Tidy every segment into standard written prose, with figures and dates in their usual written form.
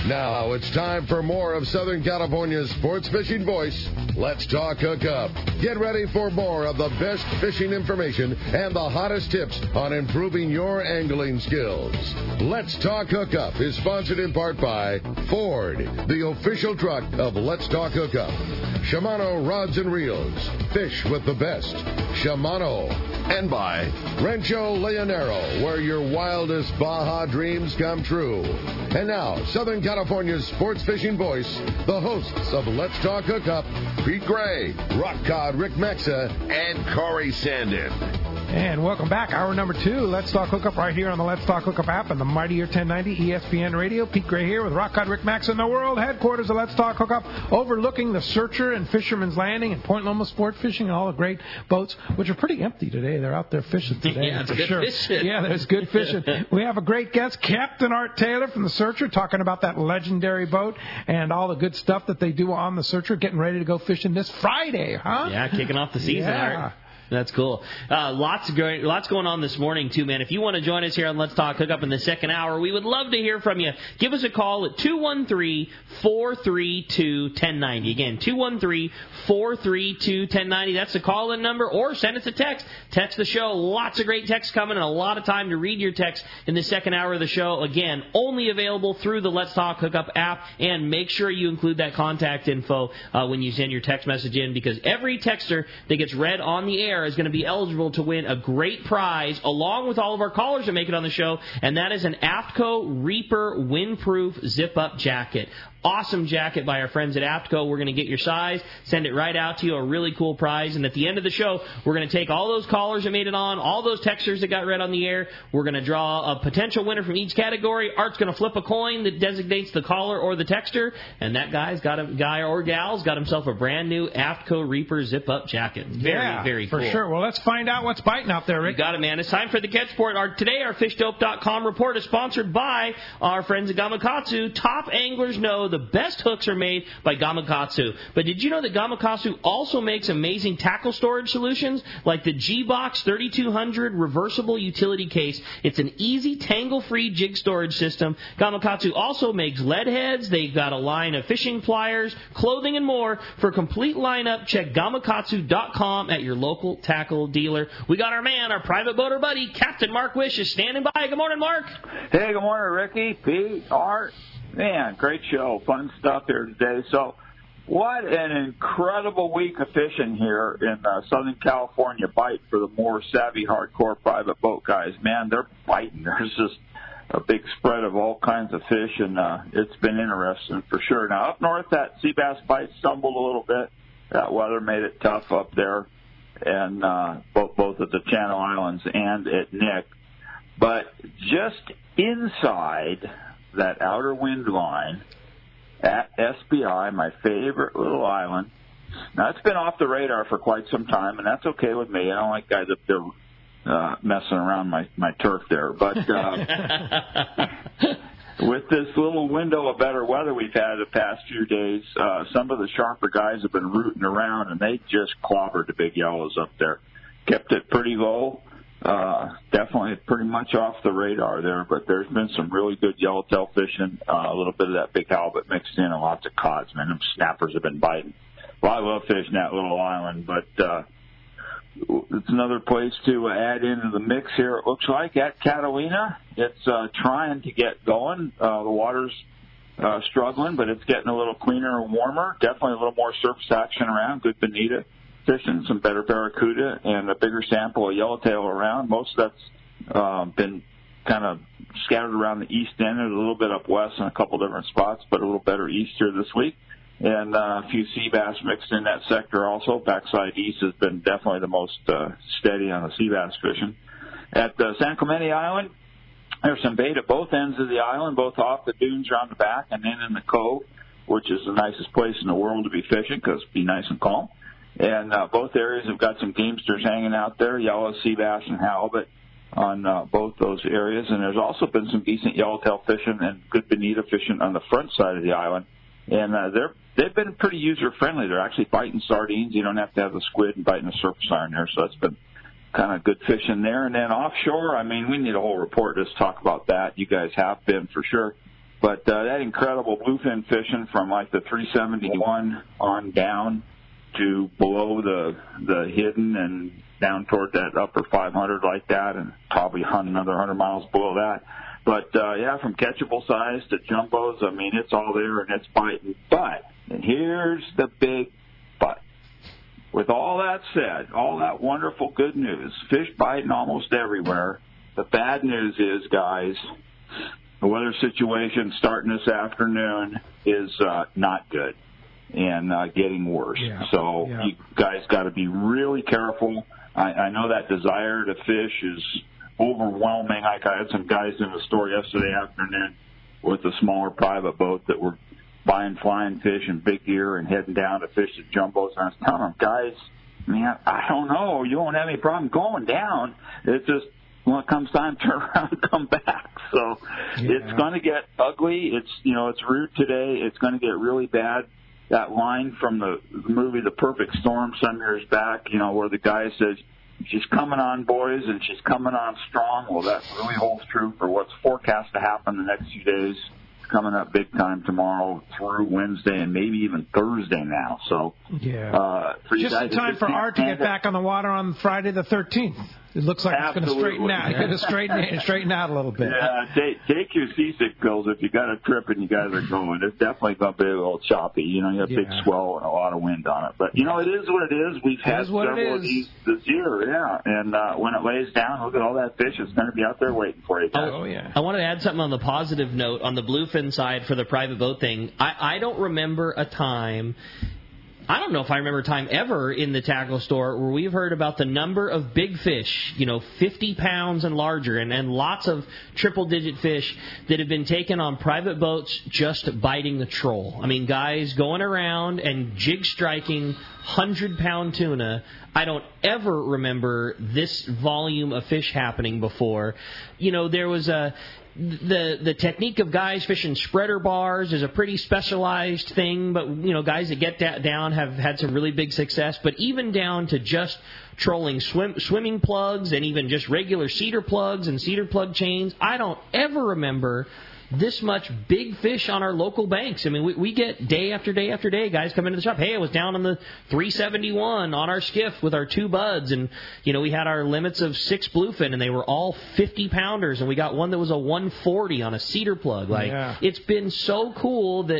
Now it's time for more of Southern California's sports fishing voice. Let's Talk Hookup. Get ready for more of the best fishing information and the hottest tips on improving your angling skills. Let's Talk Hookup is sponsored in part by Ford, the official truck of Let's Talk Hookup. Shimano Rods and Reels. Fish with the best. Shimano. And by Rancho Leonero, where your wildest Baja dreams come true. And now, Southern California's sports fishing voice, the hosts of Let's Talk Hookup, Pete Gray, Rock Cod Rick Maxa, and Corey Sandin. And welcome back. Hour number 2, Let's Talk Hookup, right here on the Let's Talk Hookup app and the Mightier 1090 ESPN Radio. Pete Gray here with Rock Cod Rick Max in the world headquarters of Let's Talk Hookup, overlooking the Searcher and Fisherman's Landing and Point Loma Sport Fishing and all the great boats, which are pretty empty today. They're out there fishing today. Yeah, for good sure. Fishing. Yeah, there's good fishing. We have a great guest, Captain Art Taylor from the Searcher, talking about that legendary boat and all the good stuff that they do on the Searcher, getting ready to go fishing this Friday, huh? Yeah, kicking off the season, Art. That's cool. Lots going on this morning, too, man. If you want to join us here on Let's Talk Hookup in the second hour, we would love to hear from you. Give us a call at 213-432-1090. Again, 213-432-1090. That's the call-in number, or send us a text. Text the show. Lots of great texts coming and a lot of time to read your text in the second hour of the show. Again, only available through the Let's Talk Hookup app, and make sure you include that contact info when you send your text message in, because every texter that gets read on the air is going to be eligible to win a great prize along with all of our callers that make it on the show, and that is an AFTCO Reaper windproof zip-up jacket. Awesome jacket by our friends at AFTCO. We're going to get your size, send it right out to you, a really cool prize. And at the end of the show, we're going to take all those callers that made it on, all those texters that got read on the air. We're going to draw a potential winner from each category. Art's going to flip a coin that designates the caller or the texter, and that guy or gal's got himself a brand new AFTCO Reaper zip-up jacket. Very cool. For sure. Well, let's find out what's biting out there, Rick. You got it, man. It's time for the Catch Report. Today, our FishDope.com report is sponsored by our friends at Gamakatsu. Top anglers know the best hooks are made by Gamakatsu. But did you know that Gamakatsu also makes amazing tackle storage solutions like the G-Box 3200 reversible utility case? It's an easy, tangle-free jig storage system. Gamakatsu also makes lead heads. They've got a line of fishing pliers, clothing, and more. For a complete lineup, check Gamakatsu.com at your local tackle dealer. We got our man, our private boater buddy, Captain Mark Wish, is standing by. Good morning, Mark. Hey, good morning, Ricky, Pete, Art. Man, great show. Fun stuff here today. So what an incredible week of fishing here in Southern California bite for the more savvy, hardcore private boat guys. Man, they're biting. There's just a big spread of all kinds of fish, and it's been interesting for sure. Now, up north, that sea bass bite stumbled a little bit. That weather made it tough up there, and both at the Channel Islands and at Nick. But just inside that outer wind line at SBI, my favorite little island. Now, it's been off the radar for quite some time, and that's okay with me. I don't like guys up there messing around my turf there. But with this little window of better weather we've had the past few days, some of the sharper guys have been rooting around, and they just clobbered the big yellows up there. Kept it pretty low. Definitely pretty much off the radar there, but there's been some really good yellowtail fishing, a little bit of that big halibut mixed in, and lots of cods, man. Them snappers have been biting. Well, I love fishing that little island, but it's another place to add into the mix here, it looks like, at Catalina. It's trying to get going. The water's struggling, but it's getting a little cleaner and warmer. Definitely a little more surface action around. Good bonita fishing, some better barracuda, and a bigger sample of yellowtail around. Most of that's been kind of scattered around the east end and a little bit up west in a couple different spots, but a little better east here this week. And a few sea bass mixed in that sector also. Backside east has been definitely the most steady on the sea bass fishing. At San Clemente Island, there's some bait at both ends of the island, both off the dunes around the back and then in the cove, which is the nicest place in the world to be fishing because it'd be nice and calm. And both areas have got some gamesters hanging out there, yellow, sea bass, and halibut on both those areas. And there's also been some decent yellowtail fishing and good bonita fishing on the front side of the island. And they've been pretty user-friendly. They're actually biting sardines. You don't have to have the squid and biting the surface iron there, so that's been kind of good fishing there. And then offshore, I mean, we need a whole report to just talk about that. You guys have been for sure. But that incredible bluefin fishing from like the 371 on down to below the hidden and down toward that upper 500 like that, and probably another 100 miles below that. But, yeah, from catchable size to jumbos, I mean, it's all there and it's biting. But, and here's the big but. With all that said, all that wonderful good news, fish biting almost everywhere. The bad news is, guys, the weather situation starting this afternoon is not good and getting worse. Yeah. So you guys got to be really careful. I know that desire to fish is overwhelming. I had some guys in the store yesterday afternoon with a smaller private boat that were buying flying fish and big gear and heading down to fish the jumbos. And I was telling them, guys, man, I don't know. You won't have any problem going down. It's just when it comes time, turn around and come back. So it's going to get ugly. It's rude today. It's going to get really bad. That line from the movie The Perfect Storm some years back, where the guy says, she's coming on, boys, and she's coming on strong. Well, that really holds true for what's forecast to happen the next few days. It's coming up big time tomorrow through Wednesday and maybe even Thursday now. So, for just in time for Art to get back on the water on Friday the 13th. It looks like it's going to straighten out. It's going to straighten out a little bit. Yeah, take your seasick pills if you got a trip and you guys are going. It's definitely going to be a little choppy. You have big swell and a lot of wind on it. But, it is what it is. We've had several of these this year, And when it lays down, look at all that fish. It's going to be out there waiting for you guys. Oh, yeah. I wanted to add something on the positive note on the bluefin side for the private boat thing. I don't remember a time... I don't know if I remember a time ever in the tackle store where we've heard about the number of big fish, 50 pounds and larger, and lots of triple-digit fish that have been taken on private boats just biting the troll. I mean, guys going around and jig striking 100-pound tuna. I don't ever remember this volume of fish happening before. There was the technique of guys fishing spreader bars is a pretty specialized thing, but guys that get that down have had some really big success. But even down to just trolling swimming plugs and even just regular cedar plugs and cedar plug chains, I don't ever remember this much big fish on our local banks. I mean, we get day after day after day guys come into the shop. Hey, I was down on the 371 on our skiff with our 2 buds, and we had our limits of 6 bluefin, and they were all 50-pounders, and we got one that was a 140 on a cedar plug. It's been so cool that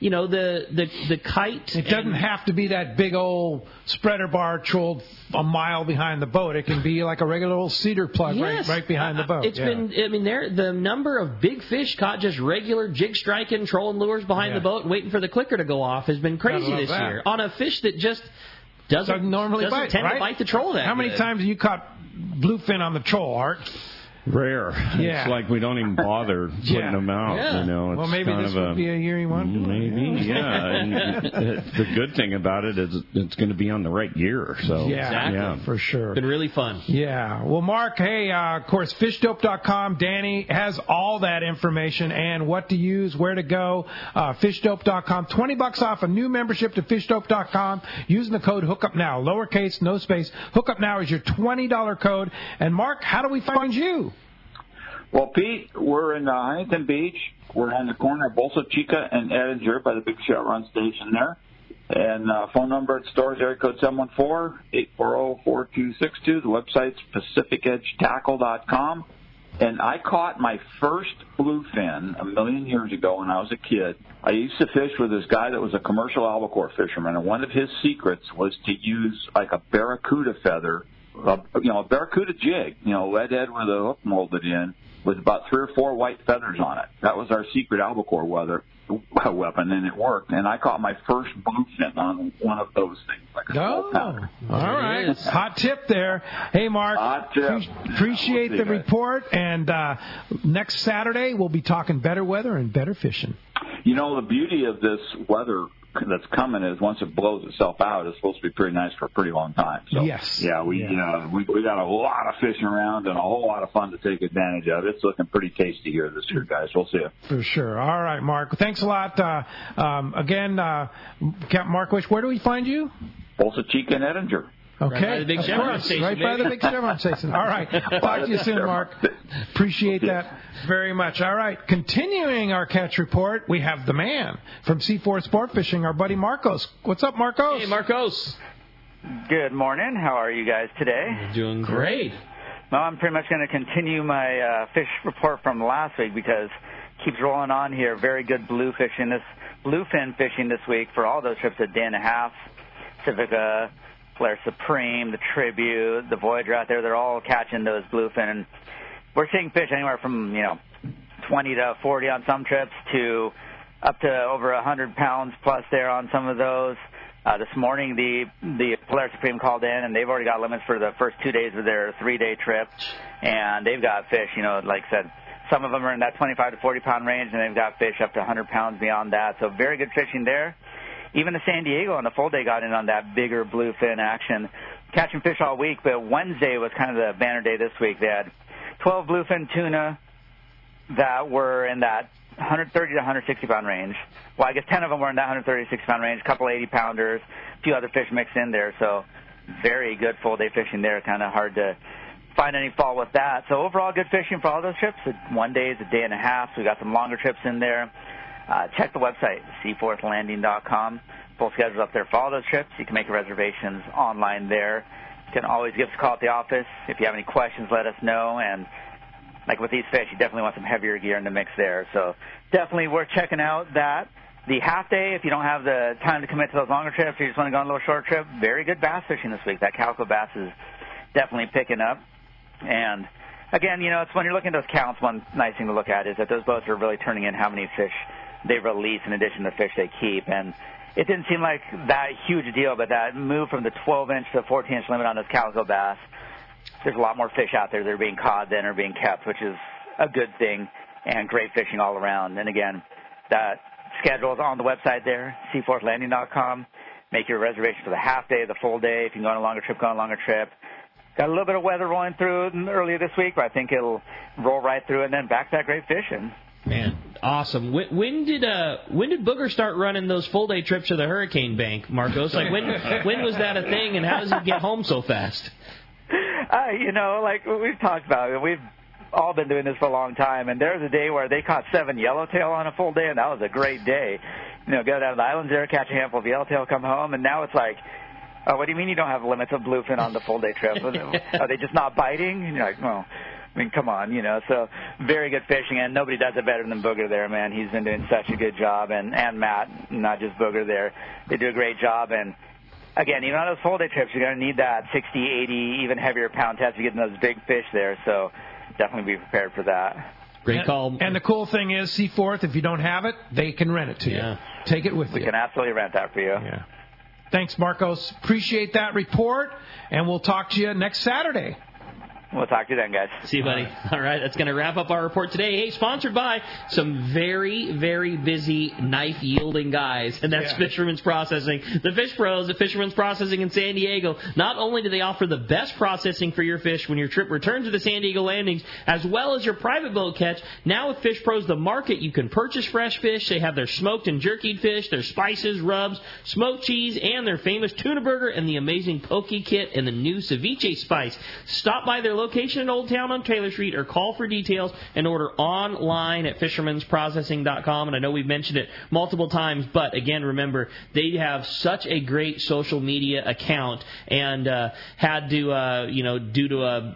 the kite. It doesn't have to be that big old spreader bar trolled a mile behind the boat. It can be like a regular old cedar plug right behind the boat. It's been. I mean, the number of big fish caught just regular jig striking, trolling lures behind the boat and waiting for the clicker to go off has been crazy this year on a fish that just doesn't normally tend to bite the troll that How many times have you caught bluefin on the troll, Art? Rare. Yeah. It's like we don't even bother putting them out. Well, maybe this would be a year you want. Maybe, And the good thing about it is it's going to be on the right gear. So exactly. For sure. Been really fun. Yeah. Well, Mark, hey, of course, fishdope.com. Danny has all that information and what to use, where to go. Fishdope.com. $20 off a new membership to fishdope.com using the code HookUpNow. Lowercase, no space. HookUpNow is your $20 code. And Mark, how do we find you? Well, Pete, we're in Huntington Beach. We're on the corner of Bolsa Chica and Edinger by the Big Shot Run station there. And phone number at the store is area code 714-840-4262. The website's PacificEdgeTackle.com. And I caught my first bluefin a million years ago when I was a kid. I used to fish with this guy that was a commercial albacore fisherman, and one of his secrets was to use like a barracuda feather, a barracuda jig, lead head with a hook molded in, with about 3 or 4 white feathers on it. That was our secret albacore weapon, and it worked. And I caught my first bluefin on one of those things, like a small pounder. All right. Hot tip there. Hey, Mark. Hot tip. Appreciate the report. And next Saturday, we'll be talking better weather and better fishing. The beauty of this weather that's coming is once it blows itself out, it's supposed to be pretty nice for a pretty long time. So, we got a lot of fishing around and a whole lot of fun to take advantage of. It's looking pretty tasty here this year, guys. We'll see you. For sure. All right, Mark. Thanks a lot. Again, Captain Markowitz, where do we find you? Bolsa Chica and Edinger. Okay, Right by the big Chevron station. Right by the big Chevron station. All right. Talk to you soon, Mark. Appreciate that very much. All right. Continuing our catch report, we have the man from C4 Sport Fishing, our buddy Marcos. What's up, Marcos? Hey, Marcos. Good morning. How are you guys today? Doing great. Well, I'm pretty much going to continue my fish report from last week because it keeps rolling on here. Very good bluefin fishing this week for all those trips, a day and a half, Pacifica, Polaris Supreme, the Tribute, the Voyager out there. They're all catching those bluefin. And we're seeing fish anywhere from, 20 to 40 on some trips to up to over 100 pounds plus there on some of those. This morning, the Polaris Supreme called in, and they've already got limits for the first 2 days of their 3-day trip. And they've got fish, like I said, some of them are in that 25 to 40-pound range, and they've got fish up to 100 pounds beyond that. So very good fishing there. Even the San Diego on the full day got in on that bigger bluefin action, catching fish all week. But Wednesday was kind of the banner day this week. They had 12 bluefin tuna that were in that 130 to 160-pound range. Well, I guess 10 of them were in that 130 to 60-pound range, a couple 80-pounders, a few other fish mixed in there. So very good full-day fishing there. Kind of hard to find any fault with that. So overall good fishing for all those trips. 1 day is a day and a half. So we got some longer trips in there. Check the website, seaforthlanding.com. Full schedule up there for all those trips. You can make your reservations online there. You can always give us a call at the office. If you have any questions, let us know. And like with these fish, you definitely want some heavier gear in the mix there. So definitely worth checking out that. The half day, if you don't have the time to commit to those longer trips, or you just want to go on a little short trip, very good bass fishing this week. That calico bass is definitely picking up. And again, it's when you're looking at those counts, one nice thing to look at is that those boats are really turning in how many fish they release in addition to the fish they keep. And it didn't seem like that huge a deal, but that move from the 12-inch to 14-inch limit on those calico bass, there's a lot more fish out there that are being caught than are being kept, which is a good thing and great fishing all around. And again, that schedule is on the website there, seaforthlanding.com. Make your reservation for the half day, the full day. If you can go on a longer trip, go on a longer trip. Got a little bit of weather rolling through earlier this week, but I think it'll roll right through and then back to that great fishing. Man, awesome. When did Booger start running those full day trips to the Hurricane Bank, Marcos? Like when was that a thing, and how does he get home so fast? Like we've talked about it, we've all been doing this for a long time, and there was a day where they caught 7 yellowtail on a full day, and that was a great day. Go down to the islands there, catch a handful of yellowtail, come home, and now it's like, oh, what do you mean you don't have limits of bluefin on the full day trip? Are they just not biting? And you're like, well, I mean, come on, so very good fishing, and nobody does it better than Booger there, man. He's been doing such a good job, and Matt, not just Booger there. They do a great job, and again, even on those full day trips, you're going to need that 60, 80, even heavier pound test to get those big fish there, so definitely be prepared for that. Great call. And the cool thing is, Seaforth, if you don't have it, they can rent it to you. Take it with you. We can absolutely rent that for you. Yeah. Thanks, Marcos. Appreciate that report, and we'll talk to you next Saturday. We'll talk to you then, guys. See you, buddy. All right, that's going to wrap up our report today. Hey, sponsored by some very, very busy knife-yielding guys, and that's Fisherman's Processing. The Fish Pros at Fisherman's Processing in San Diego. Not only do they offer the best processing for your fish when your trip returns to the San Diego landings, as well as your private boat catch, now with Fish Pros, the market, you can purchase fresh fish. They have their smoked and jerkied fish, their spices, rubs, smoked cheese, and their famous tuna burger, and the amazing poke kit, and the new ceviche spice. Stop by their location in Old Town on Taylor Street or call for details and order online at fishermansprocessing.com. And I know we've mentioned it multiple times, but again, remember, they have such a great social media account and had to, due to a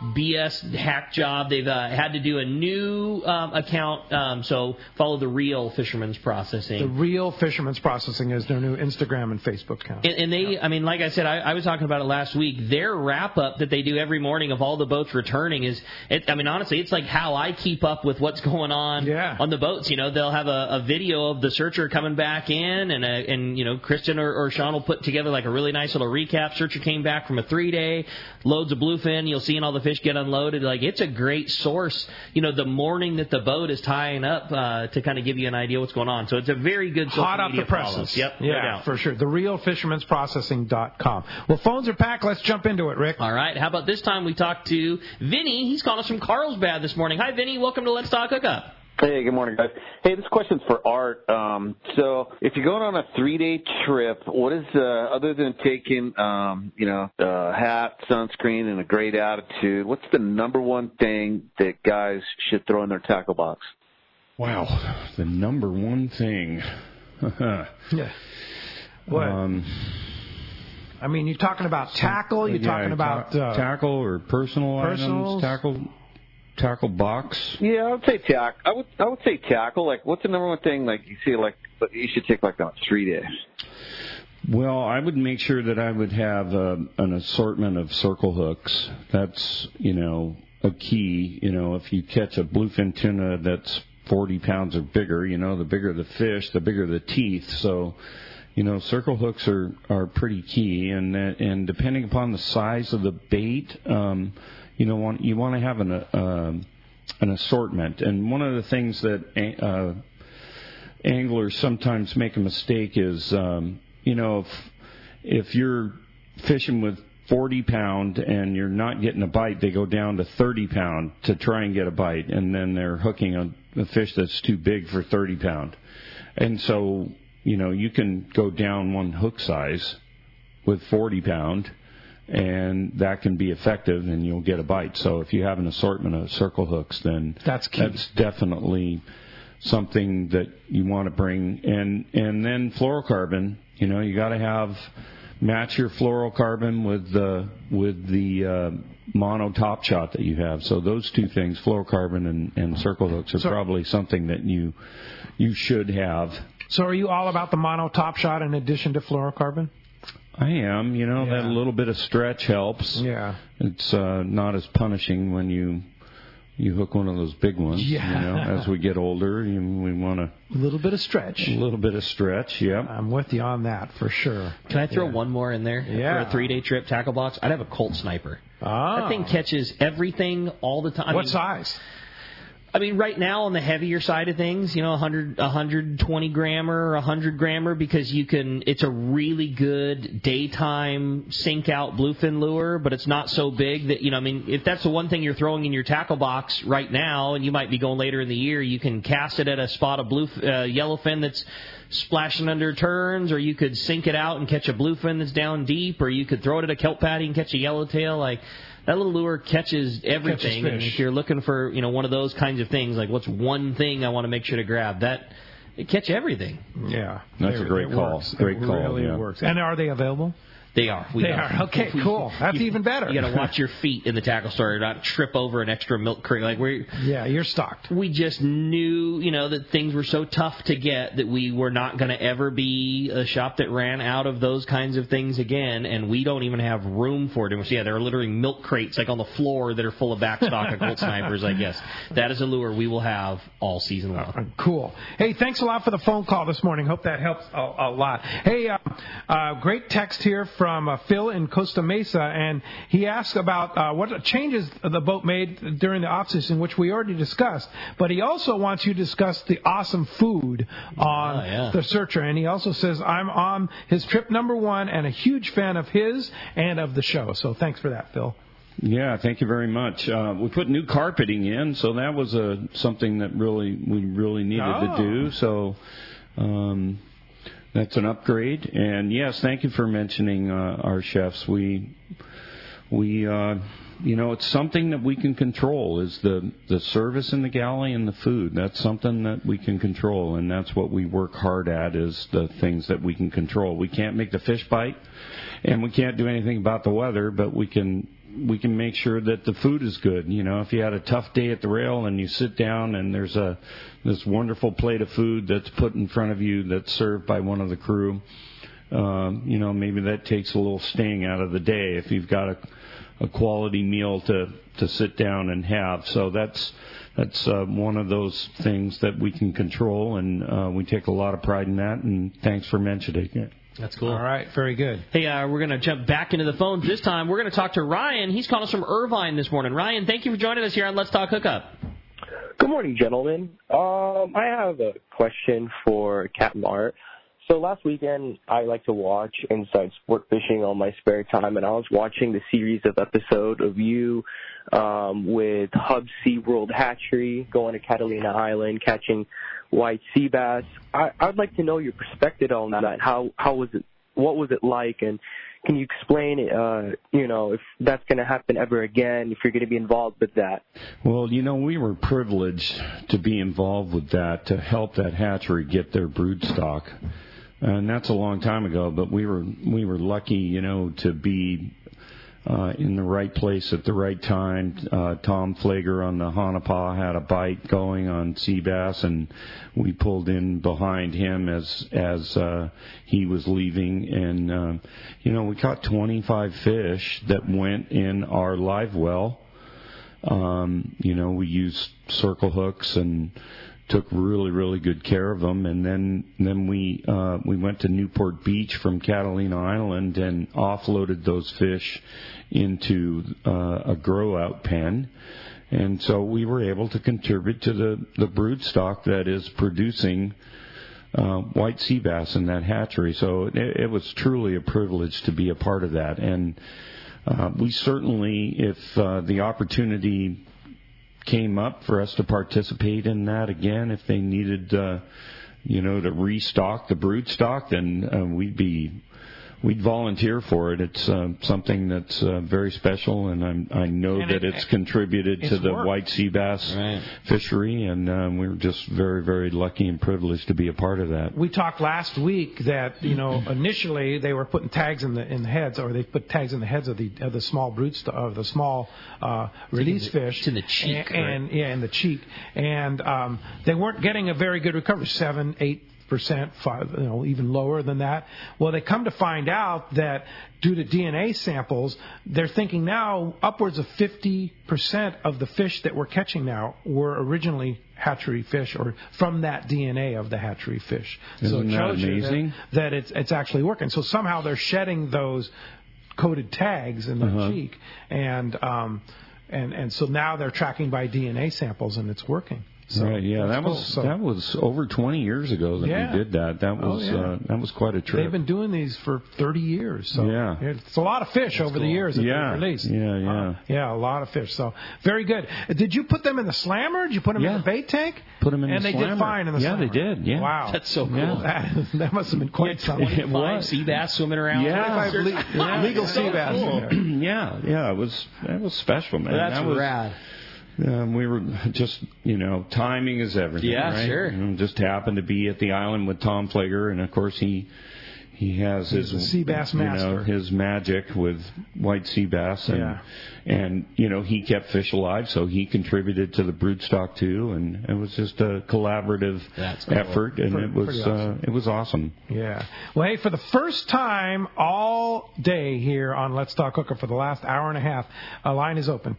BS hack job, they've had to do a new account. So follow The Real Fisherman's Processing. The Real Fisherman's Processing is their new Instagram and Facebook account. And they, I mean, like I said, I was talking about it last week. Their wrap-up that they do every morning of all the boats returning honestly, it's like how I keep up with what's going on the boats. They'll have a video of the Searcher coming back in, and Kristen or Sean will put together like a really nice little recap. Searcher came back from a 3-day, loads of bluefin. You'll see all the fish get unloaded. Like, it's a great source, the morning that the boat is tying up to kind of give you an idea what's going on. So it's a very good social hot media off the presses. Yep, no doubt. For sure. TheRealFisherman'sProcessing.com. Well, phones are packed. Let's jump into it, Rick. All right. How about this time we talk to Vinny? He's calling us from Carlsbad this morning. Hi, Vinny. Welcome to Let's Talk Hookup. Hey, good morning, guys. Hey, this question's for Art. So if you're going on a 3-day trip, what is, other than taking, hat, sunscreen, and a great attitude, what's the number one thing that guys should throw in their tackle box? Wow, the number one thing. Yeah. What? I mean, you're talking about tackle. You're talking about tackle or personals? Items. Tackle box. Yeah, I would say tackle. I would say tackle. Like, what's the number one thing like you see like you should take like on 3 days? Well, I would make sure that I would have an assortment of circle hooks. That's a key. If you catch a bluefin tuna that's 40 pounds or bigger, the bigger the fish, the bigger the teeth. So, circle hooks are pretty key, and depending upon the size of the bait, you want to have an assortment. And one of the things that anglers sometimes make a mistake is, if you're fishing with 40-pound and you're not getting a bite, they go down to 30-pound to try and get a bite, and then they're hooking a fish that's too big for 30-pound. And so, you can go down one hook size with 40-pound, and that can be effective, and you'll get a bite. So if you have an assortment of circle hooks, then that's definitely something that you want to bring. And then fluorocarbon, you got to match your fluorocarbon with the mono top shot that you have. So those two things, fluorocarbon and circle hooks, are probably something that you should have. So are you all about the mono top shot in addition to fluorocarbon? I am. That little bit of stretch helps. Yeah. It's not as punishing when you hook one of those big ones. Yeah. As we get older, we want a little bit of stretch. A little bit of stretch, yeah. I'm with you on that for sure. Can I throw one more in there? Yeah. For a 3-day trip tackle box? I'd have a Colt Sniper. Oh. That thing catches everything all the time. What size? I mean, right now on the heavier side of things, 120 grammer or 100 grammer, because it's a really good daytime sink out bluefin lure, but it's not so big that, if that's the one thing you're throwing in your tackle box right now, and you might be going later in the year, you can cast it at a spot of yellowfin that's splashing under turns, or you could sink it out and catch a bluefin that's down deep, or you could throw it at a kelp patty and catch a yellowtail. Like, that little lure catches everything. And if you're looking for, one of those kinds of things, like what's one thing I want to make sure to grab, it catch everything. Yeah. That's a great call. Great call. It really works. And are they available? They are. They are. Okay, cool. That's even better. You got to watch your feet in the tackle store, not trip over an extra milk crate. You're stocked. We just knew, that things were so tough to get that we were not going to ever be a shop that ran out of those kinds of things again, and we don't even have room for it. So, there are literally milk crates on the floor that are full of backstock of Colt Snipers, I guess. That is a lure we will have all season long. Cool. Hey, thanks a lot for the phone call this morning. Hope that helps a lot. Hey, great text here from Phil in Costa Mesa, and he asked about what changes the boat made during the off-season, which we already discussed, but he also wants you to discuss the awesome food on the Searcher, and he also says, I'm on his trip number 1 and a huge fan of his and of the show. So thanks for that, Phil. Yeah, thank you very much. We put new carpeting in, so that was something that we really needed to do. So that's an upgrade. And yes, thank you for mentioning our chefs. It's something that we can control, is the service in the galley and the food. That's something that we can control, and that's what we work hard at, is the things that we can control. We can't make the fish bite, and we can't do anything about the weather, but we can make sure that the food is good. If you had a tough day at the rail and you sit down and there's this wonderful plate of food that's put in front of you that's served by one of the crew, maybe that takes a little sting out of the day if you've got a quality meal to sit down and have. So that's one of those things that we can control, and we take a lot of pride in that, and thanks for mentioning it. That's cool. All right, very good. Hey, we're going to jump back into the phones this time. We're going to talk to Ryan. He's calling us from Irvine this morning. Ryan, thank you for joining us here on Let's Talk Hookup. Good morning, gentlemen. I have a question for Captain Art. So last weekend, I like to watch Inside Sport Fishing on my spare time, and I was watching the series of episode of you with Hub SeaWorld Hatchery, going to Catalina Island, catching white sea bass. I'd like to know your perspective on that. How was it? What was it like? And can you explain, if that's going to happen ever again, if you're going to be involved with that? Well, we were privileged to be involved with that, to help that hatchery get their brood stock. And that's a long time ago, but we were lucky, to be in the right place at the right time. Tom Flager on the Hanapah had a bite going on sea bass, and we pulled in behind him as he was leaving. And, we caught 25 fish that went in our live well. We used circle hooks and took really, really good care of them, and then we went to Newport Beach from Catalina Island and offloaded those fish into a grow-out pen, and so we were able to contribute to the brood stock that is producing white sea bass in that hatchery. So it was truly a privilege to be a part of that, and we certainly, if the opportunity came up for us to participate in that again, if they needed to restock the brood stock, then we'd volunteer for it. It's something that's very special, and I know that it's contributed to the white sea bass fishery, and we're just very, very lucky and privileged to be a part of that. We talked last week that initially they were putting tags in the heads, or they put tags in the heads of the small brood of the small release fish. It's in the cheek, in the cheek, and they weren't getting a very good recovery, 7-8%, even lower than that. Well, they come to find out that due to DNA samples, they're thinking now upwards of 50% of the fish that we're catching now were originally hatchery fish, or from that DNA of the hatchery fish. Isn't so it shows that amazing? You that it's actually working. So somehow they're shedding those coded tags in the cheek, and so now they're tracking by DNA samples, and it's working. So right, yeah, that was over 20 years ago that we did that. That was quite a trip. They've been doing these for 30 years. So it's a lot of fish over the years that they've released. A lot of fish. So very good. Did you put them in the slammer? Did you put them in the bait tank? Put them in the slammer. And they did fine in the slammer. Yeah, they did. Yeah. Wow, that's so cool. Yeah. That must have been quite something. 25 sea bass swimming around. Yeah, 25 legal sea bass. Cool. Yeah, it was special, man. That's rad. We were just, timing is everything. Yeah, right? sure. Just happened to be at the island with Tom Flager, and of course he has his sea bass master. His magic with white sea bass, and he kept fish alive, so he contributed to the brood stock too, and it was just a collaborative effort, and it was awesome. Yeah. Well, hey, for the first time all day here on Let's Talk Hookup for the last hour and a half, a line is open.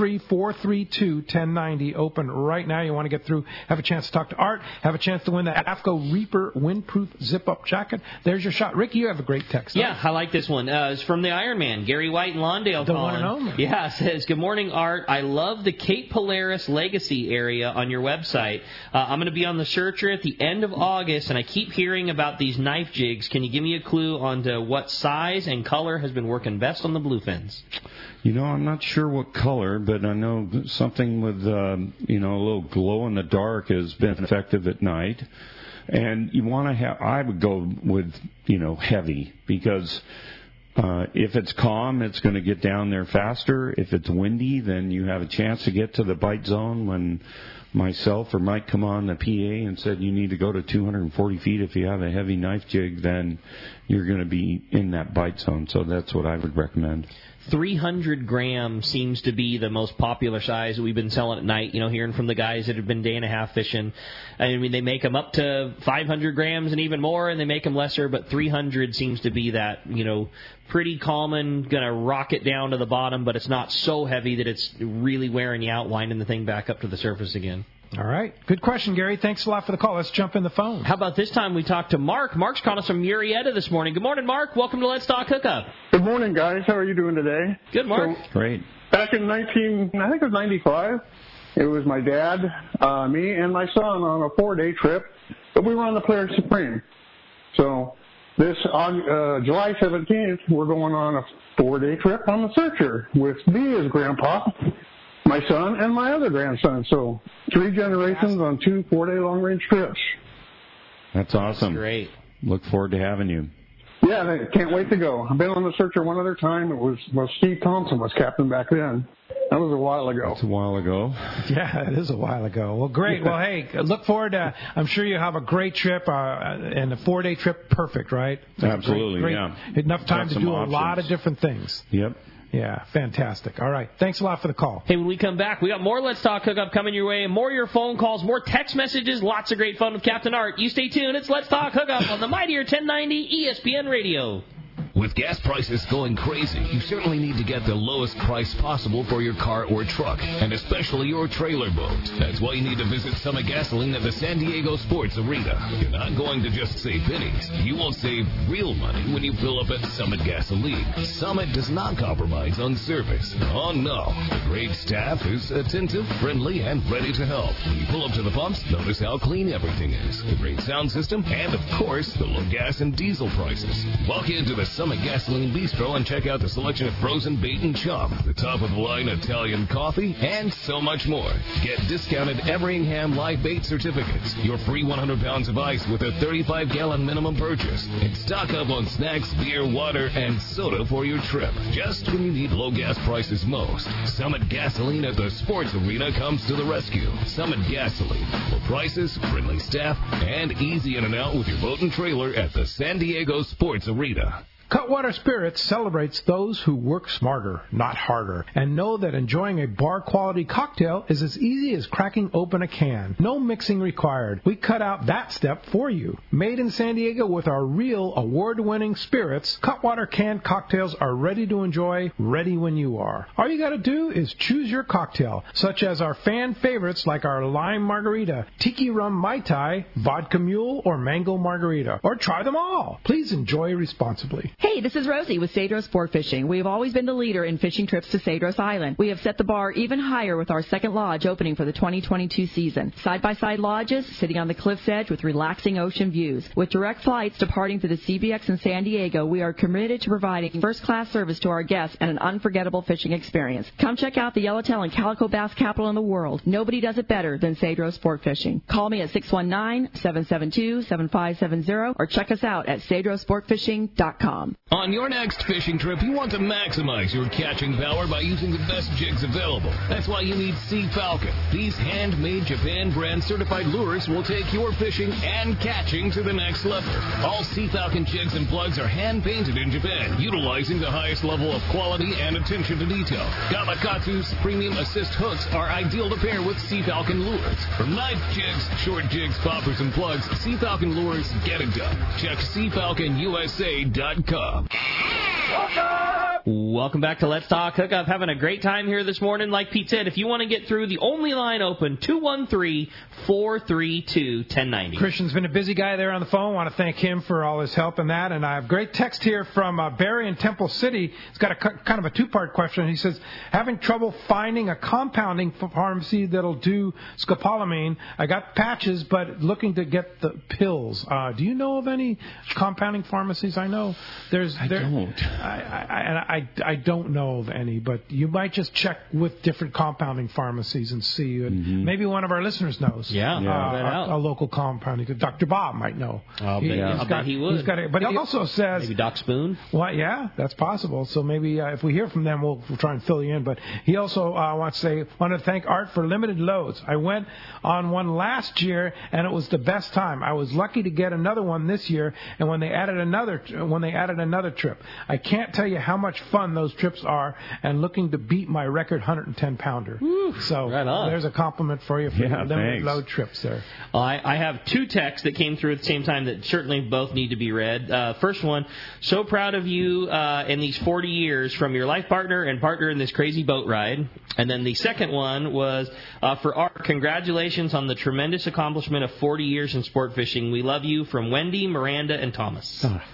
213-432-1090, open right now. You want to get through, have a chance to talk to Art, have a chance to win that AFCO Reaper windproof zip-up jacket. There's your shot. Ricky, you have a great text. Yeah, I like this one. It's from the Iron Man, Gary White in Lawndale. The one and only. Yeah, it says, good morning, Art. I love the Cape Polaris Legacy area on your website. I'm going to be on the searcher at the end of August, and I keep hearing about these knife jigs. Can you give me a clue on to what size and color has been working best on the bluefins? I'm not sure what color, but I know something with, a little glow in the dark has been effective at night. And you want to have, I would go with, heavy, because if it's calm, it's going to get down there faster. If it's windy, then you have a chance to get to the bite zone. When myself or Mike come on the PA and said you need to go to 240 feet if you have a heavy knife jig, then you're going to be in that bite zone. So that's what I would recommend. 300 grams seems to be the most popular size that we've been selling at night, hearing from the guys that have been day and a half fishing. I mean, they make them up to 500 grams and even more, and they make them lesser, but 300 seems to be that, pretty common, going to rock it down to the bottom, but it's not so heavy that it's really wearing you out, winding the thing back up to the surface again. All right. Good question, Gary. Thanks a lot for the call. Let's jump in the phone. How about this time we talk to Mark? Mark's calling us from Murrieta this morning. Good morning, Mark. Welcome to Let's Talk Hookup. Good morning, guys. How are you doing today? Good, Mark. Great. Back in 95, it was my dad, me, and my son on a 4-day trip, but we were on the Polaris Supreme. So this on July 17th, we're going on a 4-day trip on the Searcher with me as Grandpa, my son, and my other grandson. So 3 generations on 2 4-day long-range trips. That's awesome. That's great. Look forward to having you. Yeah, I can't wait to go. I've been on the Searcher one other time. It was Steve Thompson was captain back then. That was a while ago. That's a while ago. Yeah, it is a while ago. Well, great. Well, hey, look forward to, I'm sure you have a great trip, and a 4-day trip, perfect, right? Absolutely, great. Yeah. Enough time to do options. A lot of different things. Yep. Yeah, fantastic. All right. Thanks a lot for the call. Hey, when we come back, we got more Let's Talk Hookup coming your way, more of your phone calls, more text messages, lots of great fun with Captain Art. You stay tuned. It's Let's Talk Hookup on the Mightier 1090 ESPN Radio. With gas prices going crazy, you certainly need to get the lowest price possible for your car or truck, and especially your trailer boat. That's why you need to visit Summit Gasoline at the San Diego Sports Arena. You're not going to just save pennies. You will save real money when you fill up at Summit Gasoline. Summit does not compromise on service. Oh, no. The great staff is attentive, friendly, and ready to help. When you pull up to the pumps, notice how clean everything is. The great sound system, and, of course, the low gas and diesel prices. Walk into the Summit Gasoline Bistro and check out the selection of frozen bait and chum, the top-of-the-line Italian coffee, and so much more. Get discounted Everingham live bait certificates, your free 100 pounds of ice with a 35-gallon minimum purchase, and stock up on snacks, beer, water, and soda for your trip. Just when you need low gas prices most, Summit Gasoline at the Sports Arena comes to the rescue. Summit Gasoline. Low prices, friendly staff, and easy in and out with your boat and trailer at the San Diego Sports Arena. Cutwater Spirits celebrates those who work smarter, not harder, and know that enjoying a bar-quality cocktail is as easy as cracking open a can. No mixing required. We cut out that step for you. Made in San Diego with our real award-winning spirits, Cutwater canned cocktails are ready to enjoy, ready when you are. All you got to do is choose your cocktail, such as our fan favorites like our lime margarita, tiki rum mai tai, vodka mule, or mango margarita. Or try them all. Please enjoy responsibly. Hey, this is Rosie with Cedros Sport Fishing. We have always been the leader in fishing trips to Cedros Island. We have set the bar even higher with our second lodge opening for the 2022 season. Side-by-side lodges sitting on the cliff's edge with relaxing ocean views. With direct flights departing to the CBX in San Diego, we are committed to providing first-class service to our guests and an unforgettable fishing experience. Come check out the Yellowtail and Calico Bass capital in the world. Nobody does it better than Cedros Sport Fishing. Call me at 619-772-7570 or check us out at cedrosportfishing.com. On your next fishing trip, you want to maximize your catching power by using the best jigs available. That's why you need Sea Falcon. These handmade Japan brand certified lures will take your fishing and catching to the next level. All Sea Falcon jigs and plugs are hand painted in Japan, utilizing the highest level of quality and attention to detail. Gamakatsu's premium assist hooks are ideal to pair with Sea Falcon lures. From knife jigs, short jigs, poppers, and plugs, Sea Falcon lures get it done. Check SeaFalconUSA.com. Welcome back to Let's Talk Hookup. Having a great time here this morning. Like Pete said, if you want to get through, the only line open, 213-432-1090. Christian's been a busy guy there on the phone. I want to thank him for all his help in that. And I have a great text here from Barry in Temple City. He's got a kind of a two-part question. He says, having trouble finding a compounding pharmacy that'll do scopolamine. I got patches, but looking to get the pills. Do you know of any compounding pharmacies? I know I don't. I don't know of any, but you might just check with different compounding pharmacies and see. Mm-hmm. Maybe one of our listeners knows. A local compounding. Dr. Bob might know. I bet he would. But he also says... Maybe Doc Spoon? Well, yeah, that's possible. So maybe if we hear from them, we'll try and fill you in. But he also wants to thank Art for limited loads. I went on one last year, and it was the best time. I was lucky to get another one this year, and when they added another trip. I can't tell you how much fun those trips are, and looking to beat my record 110-pounder. So right on. There's a compliment for you for the limited load trips there. I have two texts that came through at the same time that certainly both need to be read. First one, so proud of you in these 40 years from your life partner and partner in this crazy boat ride. And then the second one was for Art, congratulations on the tremendous accomplishment of 40 years in sport fishing. We love you, from Wendy, Miranda, and Thomas.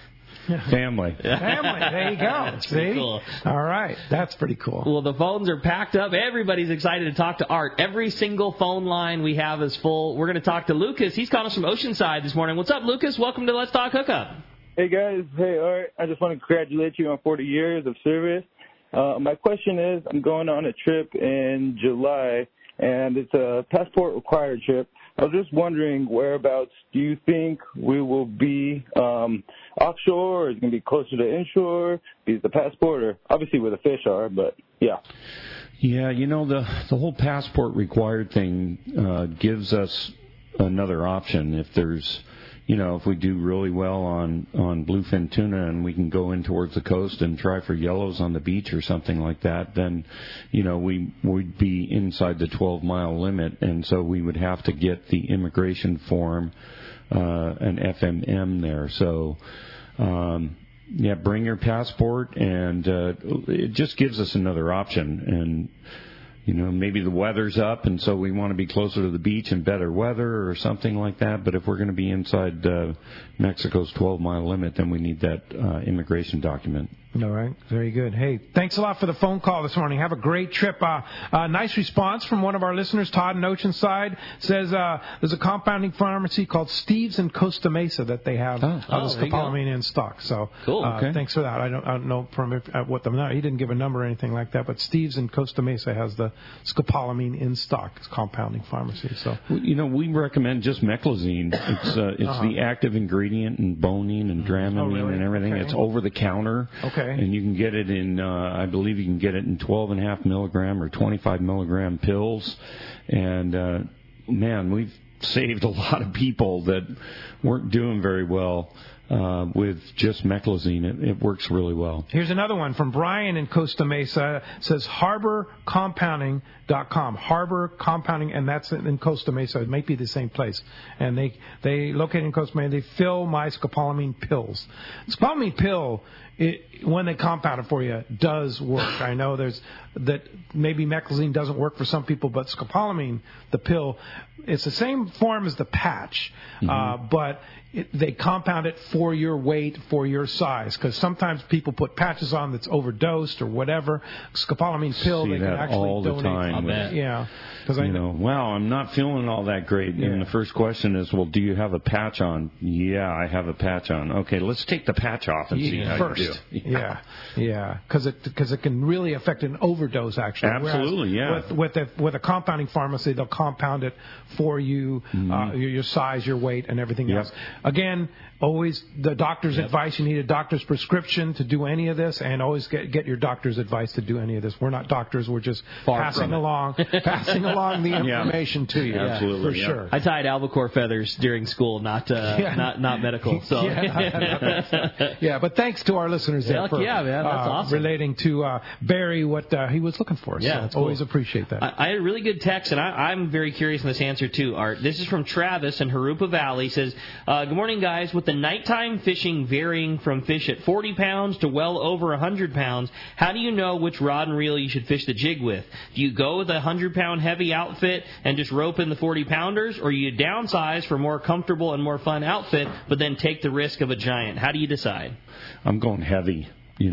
family. Family. There you go. See? Cool. All right. That's pretty cool. Well, the phones are packed up. Everybody's excited to talk to Art. Every single phone line we have is full. We're going to talk to Lucas. He's calling us from Oceanside this morning. What's up, Lucas? Welcome to Let's Talk Hookup. Hey, guys. Hey, Art. I just want to congratulate you on 40 years of service. My question is, I'm going on a trip in July, and it's a passport-required trip. I was just wondering, whereabouts do you think we will be offshore, or is it going to be closer to inshore? Is the passport, or obviously where the fish are, but yeah. Yeah, the whole passport required thing gives us another option. If there's, if we do really well on bluefin tuna and we can go in towards the coast and try for yellows on the beach or something like that, then, we'd be inside the 12-mile limit, and so we would have to get the immigration form, an FMM there. So, bring your passport, and it just gives us another option. And maybe the weather's up, and so we want to be closer to the beach and better weather or something like that. But if we're going to be inside Mexico's 12-mile limit, then we need that immigration document. All right. Very good. Hey, thanks a lot for the phone call this morning. Have a great trip. Nice response from one of our listeners, Todd in Oceanside. Says there's a compounding pharmacy called Steve's in Costa Mesa that they have the scopolamine in stock. So cool. Okay. Thanks for that. I don't know from what the he didn't give a number or anything like that, but Steve's in Costa Mesa has the scopolamine in stock. It's compounding pharmacy. So we recommend just meclizine. It's the active ingredient in bonine and Dramamine and everything. Okay. It's over the counter. Okay. And you can get it in, I believe you can get it in 12.5 milligram or 25 milligram pills. And, man, we've saved a lot of people that weren't doing very well with just meclizine. It works really well. Here's another one from Brian in Costa Mesa. It says harborcompounding.com. Harbor Compounding, and that's in Costa Mesa. It might be the same place. And they locate in Costa Mesa. They fill my scopolamine pills. Scopolamine pill, when they compound it for you, does work. I know that maybe meclizine doesn't work for some people, but scopolamine, the pill, it's the same form as the patch, but they compound it for your weight, for your size, because sometimes people put patches on that's overdosed or whatever. Scopolamine pill, they can actually all donate. The time. Yeah, because wow, I'm not feeling all that great. Yeah. And the first question is, well, do you have a patch on? Yeah, I have a patch on. Okay, let's take the patch off and see how you do. Yeah, because it can really affect an overdose actually. Absolutely, whereas with a compounding pharmacy, they'll compound it for you, your size, your weight, and everything else. Again, always the doctor's advice. You need a doctor's prescription to do any of this, and always get your doctor's advice to do any of this. We're not doctors. We're just passing along the information to you. Absolutely, for sure. I tied albacore feathers during school, not medical. So but thanks to our listeners there for man, that's awesome. Relating to Barry what he was looking for. Yeah, so that's always cool. appreciate that. I had a really good text, and I'm very curious in this answer too, Art. This is from Travis in Harupa Valley. He says, good morning, guys. With the nighttime fishing varying from fish at 40 pounds to well over 100 pounds, how do you know which rod and reel you should fish the jig with? Do you go with a 100-pound heavy outfit and just rope in the 40-pounders, or you downsize for a more comfortable and more fun outfit, but then take the risk of a giant? How do you decide? I'm going heavy.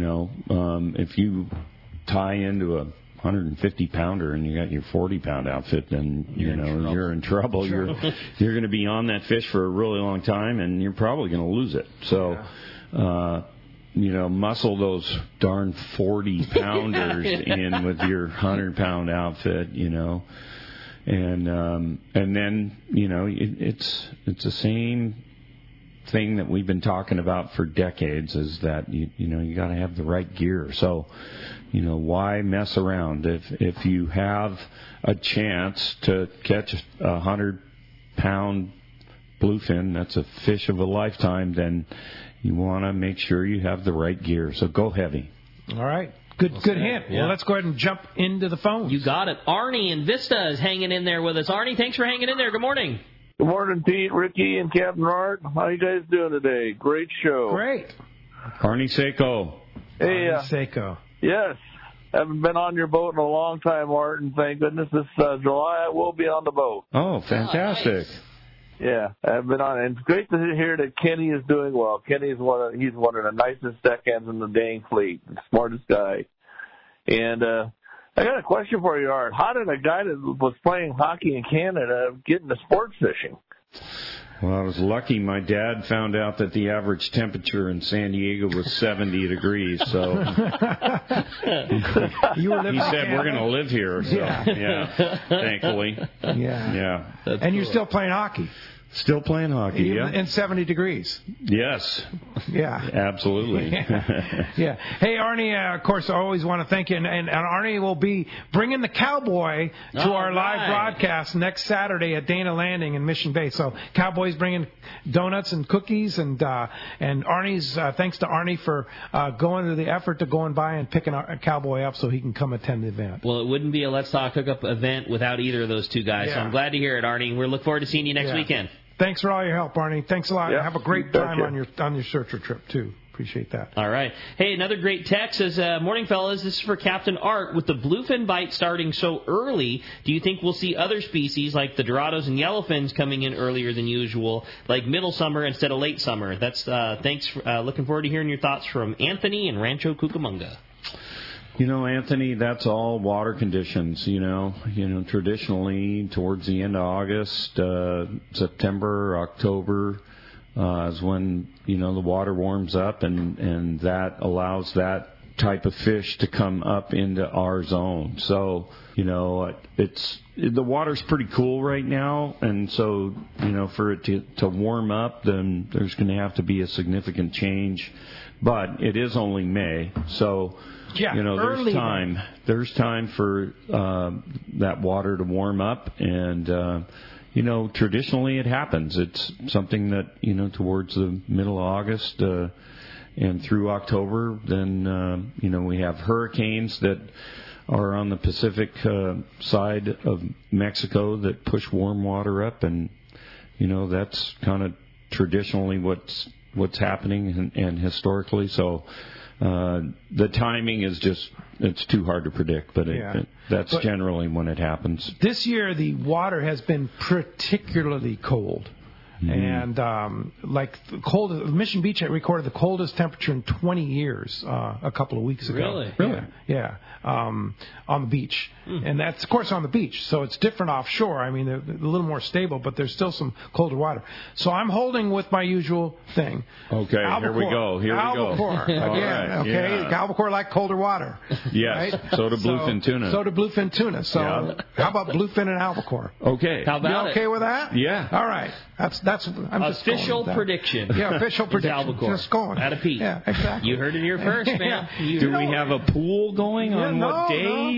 If you tie into a 150-pounder and you got your 40-pound outfit, then you're in trouble. You're going to be on that fish for a really long time, and you're probably going to lose it. So, muscle those darn 40-pounders in with your 100-pound outfit. And then it's the same thing that we've been talking about for decades, is that you got to have the right gear. So why mess around? If you have a chance to catch a 100-pound bluefin, that's a fish of a lifetime, then you want to make sure you have the right gear. So go heavy. All right. Good hint. Yeah. Well, let's go ahead and jump into the phone. You got it. Arnie in Vista is hanging in there with us. Arnie, thanks for hanging in there. Good morning. Good morning, Pete, Ricky, and Captain Art. How you guys doing today? Great show. Great. Arnie Seiko. Hey, Seiko. Yes. Haven't been on your boat in a long time, Art, and thank goodness this July I will be on the boat. Oh, fantastic. Yeah, I've been on, and it's great to hear that Kenny is doing well. Kenny's he's one of the nicest deckhands in the dang fleet, the smartest guy. And I got a question for you, Art. How did a guy that was playing hockey in Canada get into sports fishing? Well, I was lucky. My dad found out that the average temperature in San Diego was 70 degrees, so he said, we're going to live here. So, yeah, thankfully. Yeah. That's and you're still playing hockey? Still playing hockey, yeah. In 70 degrees? Yes. Yeah. Absolutely. Yeah. Hey, Arnie, of course, I always want to thank you. And Arnie will be bringing the Cowboy to our live broadcast next Saturday at Dana Landing in Mission Bay. So Cowboy's bringing donuts and cookies. And Arnie's, thanks to Arnie for going to the effort to going by and picking a Cowboy up so he can come attend the event. Well, it wouldn't be a Let's Talk Hookup event without either of those two guys. So I'm glad to hear it, Arnie. We look forward to seeing you next weekend. Thanks for all your help, Arnie. Thanks a lot. Yeah. Have a great time on your searcher trip, too. Appreciate that. All right. Hey, another great text says, morning, fellas. This is for Captain Art. With the bluefin bite starting so early, do you think we'll see other species like the Dorados and yellowfins coming in earlier than usual, like middle summer instead of late summer? That's thanks. Looking forward to hearing your thoughts from Anthony in Rancho Cucamonga. You know, Anthony, that's all water conditions, you know, traditionally towards the end of August, September, October, is when, the water warms up and that allows that type of fish to come up into our zone. So, the water's pretty cool right now. And so, for it to warm up, then there's going to have to be a significant change. But it is only May. So, there's time. There's time for that water to warm up, and traditionally it happens. It's something that towards the middle of August and through October, then we have hurricanes that are on the Pacific side of Mexico that push warm water up, and that's kind of traditionally what's happening and historically. So. The timing is it's too hard to predict, but that's generally when it happens. This year, the water has been particularly cold. And Mission Beach recorded the coldest temperature in 20 years a couple of weeks ago. Really? Yeah. On the beach. And that's, of course, on the beach. So it's different offshore. I mean, they're a little more stable, but there's still some colder water. So I'm holding with my usual thing. Okay, albacore. Here we go. Albacore. Again, right. okay? Yeah. Albacore like colder water. Yes. Right? So do bluefin tuna. So do bluefin tuna. So how about bluefin and albacore? Okay. How about you okay with that? Yeah. All right. I'm official prediction. Yeah, official prediction. Albacore. Just going. At a peak. Yeah, exactly. You heard it here first, man. Do we have a pool going on what day?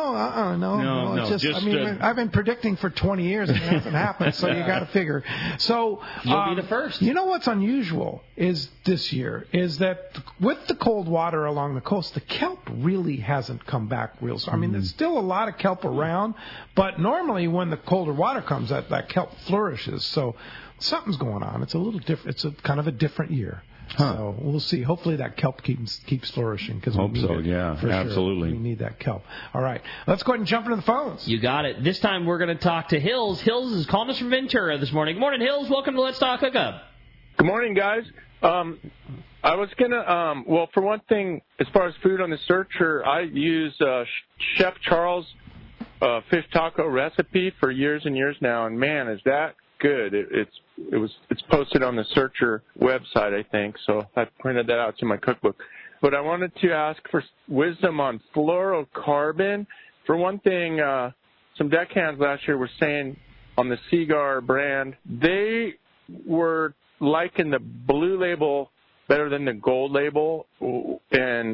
No. It's just I've been predicting for 20 years and it hasn't happened, so you got to figure. So you'll be the first. You know what's unusual is this year is that with the cold water along the coast, the kelp really hasn't come back real soon. I mean, there's still a lot of kelp around, but normally when the colder water comes, that kelp flourishes. So something's going on. It's a little different. It's a kind of a different year. So we'll see. Hopefully that kelp keeps flourishing. Hope so, yeah. Absolutely. Sure. We need that kelp. All right. Let's go ahead and jump into the phones. You got it. This time we're going to talk to Hills. Hills is calling us from Ventura this morning. Good morning, Hills. Welcome to Let's Talk Hookup. Good morning, guys. I was going to, for one thing, as far as food on the searcher, I use Chef Charles' fish taco recipe for years and years now, and man, is that good. It's posted on the searcher website, I think, so I printed that out to my cookbook. But I wanted to ask for wisdom on fluorocarbon. For one thing, some deckhands last year were saying on the Seagar brand, they were liking the blue label better than the gold label, and,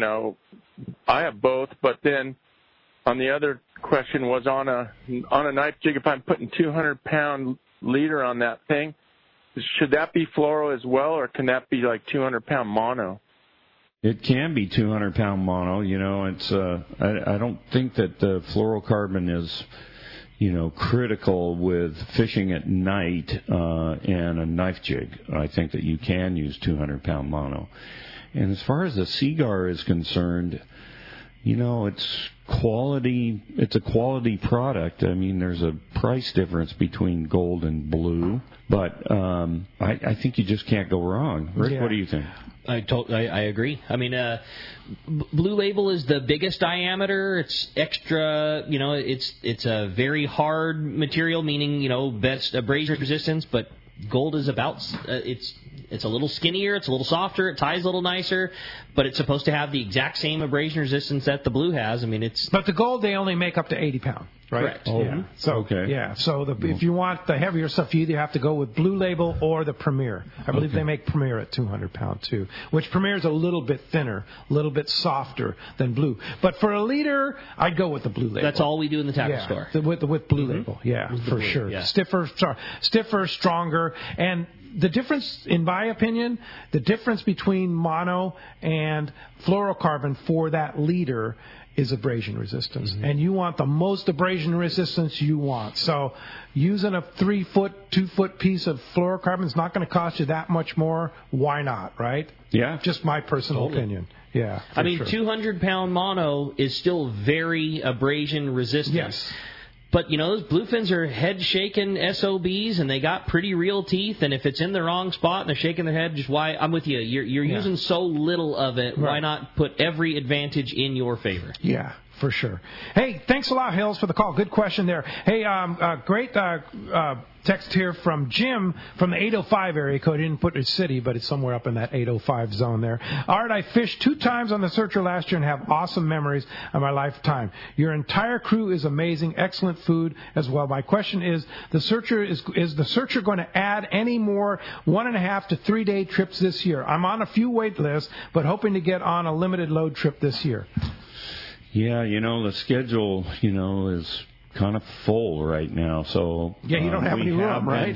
I have both, but then on the other question was on a knife jig, if I'm putting 200-pound leader on that thing, should that be fluoro as well, or can that be like 200-pound mono? It can be 200-pound mono. It's I don't think that the fluorocarbon is critical with fishing at night and a knife jig. I think that you can use 200-pound mono. And as far as the Seagar is concerned, It's quality. It's a quality product. I mean, there's a price difference between gold and blue, but I think you just can't go wrong. Rick, what do you think? I agree. I mean, Blue Label is the biggest diameter. It's extra, it's a very hard material, meaning, best abrasion resistance, but gold is about, it's a little skinnier, it's a little softer, it ties a little nicer, but it's supposed to have the exact same abrasion resistance that the blue has. I mean, But the gold, they only make up to 80 pound. Right? Correct. Oh, yeah. So, okay. Yeah. So if you want the heavier stuff, you either have to go with Blue Label or the Premier. I believe they make Premier at 200 pound too, which Premier is a little bit thinner, a little bit softer than Blue. But for a liter, I'd go with the Blue Label. That's all we do in the tackle store. With Blue Label, for sure. Yeah. Stiffer, stronger, and the difference, in my opinion, the difference between mono and fluorocarbon for that liter is abrasion resistance. Mm-hmm. And you want the most abrasion resistance you want. So using a 3-foot, 2-foot piece of fluorocarbon is not going to cost you that much more. Why not, right? Yeah. Just my personal opinion. Yeah. I mean, 200-pound mono is still very abrasion resistant. Yes. But, those bluefins are head-shaking SOBs, and they got pretty real teeth, and if it's in the wrong spot and they're shaking their head, I'm with you. You're using so little of it. Right. Why not put every advantage in your favor? Yeah, for sure. Hey, thanks a lot, Hills, for the call. Good question there. Hey, great text here from Jim from the 805 area code. He didn't put his city, but it's somewhere up in that 805 zone there. Art, I fished 2 times on the Searcher last year and have awesome memories of my lifetime. Your entire crew is amazing, excellent food as well. My question is the Searcher is the Searcher going to add any more 1.5 to 3 day trips this year? I'm on a few wait lists, but hoping to get on a limited load trip this year. Yeah, the schedule, is kind of full right now. So yeah, you don't have any room, right?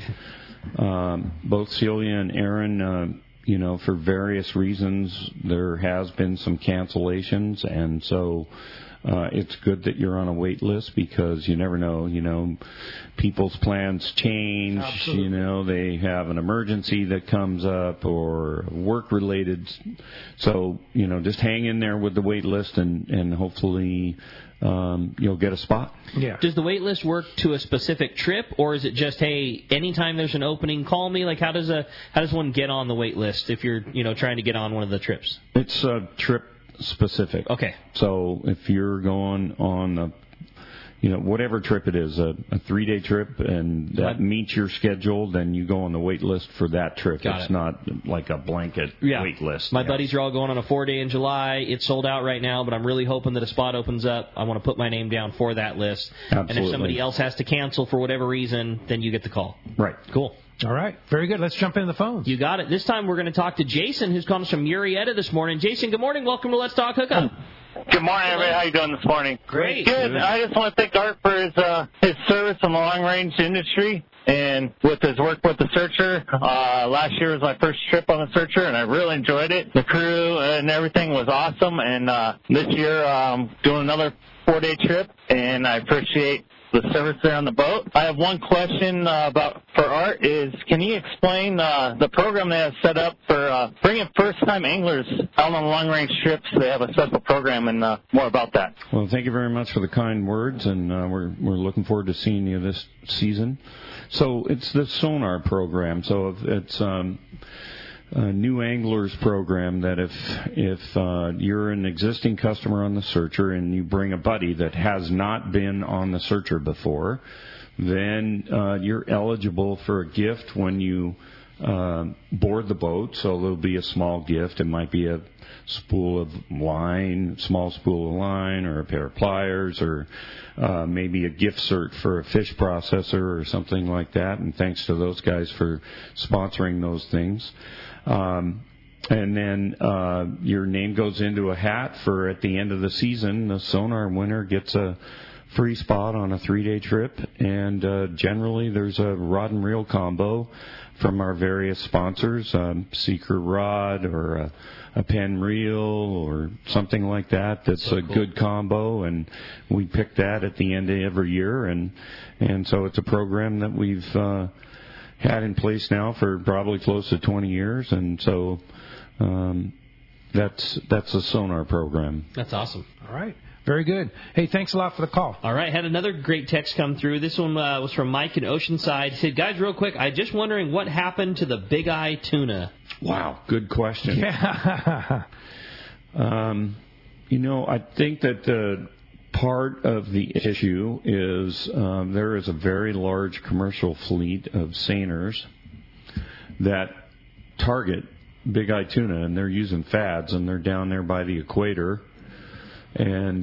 Both Celia and Aaron, for various reasons, there has been some cancellations, and so it's good that you're on a wait list because you never know. People's plans change. Absolutely. They have an emergency that comes up or work related. So just hang in there with the wait list, and hopefully you'll get a spot. Yeah. Does the wait list work to a specific trip, or is it just, hey, anytime there's an opening, call me? Like, how does one get on the wait list if you're trying to get on one of the trips? It's trip specific. Okay. So if you're going on a whatever trip it is, a 3-day trip, and that meets your schedule, then you go on the wait list for that trip. It's not like a blanket wait list. My buddies are all going on a 4-day in July. It's sold out right now, but I'm really hoping that a spot opens up. I want to put my name down for that list. Absolutely. And if somebody else has to cancel for whatever reason, then you get the call. Right. Cool. All right. Very good. Let's jump into the phones. You got it. This time we're going to talk to Jason, who's calling us from Murrieta this morning. Jason, good morning. Welcome to Let's Talk Hookup. Good morning, everybody. How you doing this morning? Great. Good. I just want to thank Art for his service in the long-range industry and with his work with the Searcher. Last year was my first trip on the Searcher, and I really enjoyed it. The crew and everything was awesome, and this year doing another 4-day trip, and I appreciate the service there on the boat. I have one question for Art is, can you explain the program they have set up for bringing first-time anglers out on long-range trips? They have a special program, and more about that. Well, thank you very much for the kind words, and we're looking forward to seeing you this season. So it's the Sonar program. So it's a new anglers program that if you're an existing customer on the Searcher and you bring a buddy that has not been on the Searcher before, then you're eligible for a gift when you board the boat. So there'll be a small gift. It might be a spool of line, small spool of line, or a pair of pliers, or maybe a gift cert for a fish processor or something like that. And thanks to those guys for sponsoring those things. And then your name goes into a hat for at the end of the season. The Sonar winner gets a free spot on a 3-day trip. And generally there's a rod and reel combo from our various sponsors, Secret Rod or a Penn Reel or something like that. That's so a cool. Good combo, and we pick that at the end of every year. And so it's a program that we've had in place now for probably close to 20 years, and so that's a sonar program. That's awesome. All right. Very good. Hey, thanks a lot for the call. All right. Had another great text come through. This one was from Mike in Oceanside. He said, guys, real quick, I just wondering what happened to the big eye tuna. Wow. Good question. Yeah. I think that the part of the issue is there is a very large commercial fleet of seiners that target big eye tuna, and they're using fads, and they're down there by the equator. And